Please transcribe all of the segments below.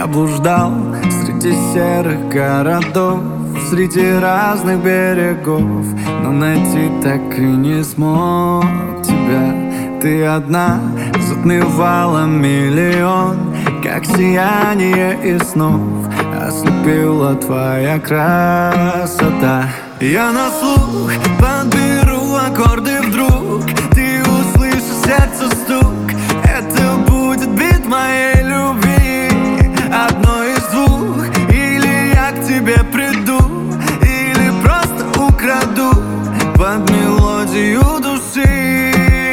Я блуждал среди серых городов, среди разных берегов, но найти так и не смог тебя. Ты одна затмевала миллион, как сияние из снов ослепила твоя красота. Я на слух подберу аккорды вдруг, ты услышишь сердце стук. Это будет бит моей любви, одно из двух. Или я к тебе приду, или просто украду под мелодию души.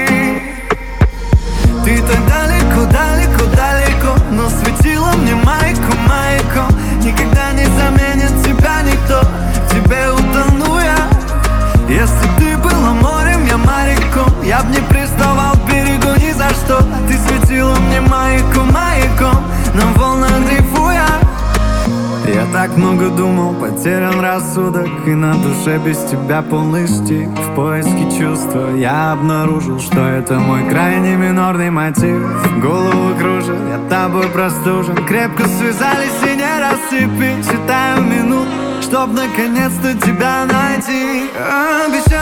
Ты так далеко, далеко, далеко, но светила мне маяком, маяком. Никогда не заменит тебя никто, в тебе утону я. Если б ты была морем, я моряком, я б не приставал к берегу ни за что. Ты светила мне маяком, маяком, на волнах дрейфуя. Я так много думал, потерян рассудок, и на душе без тебя полный штиль. В поиске чувства я обнаружил, что это мой крайне минорный мотив. Голову кружит, я тобой простужен, крепко связались и не рассыпи. Считаю минут, чтоб наконец-то тебя найти. Обещаю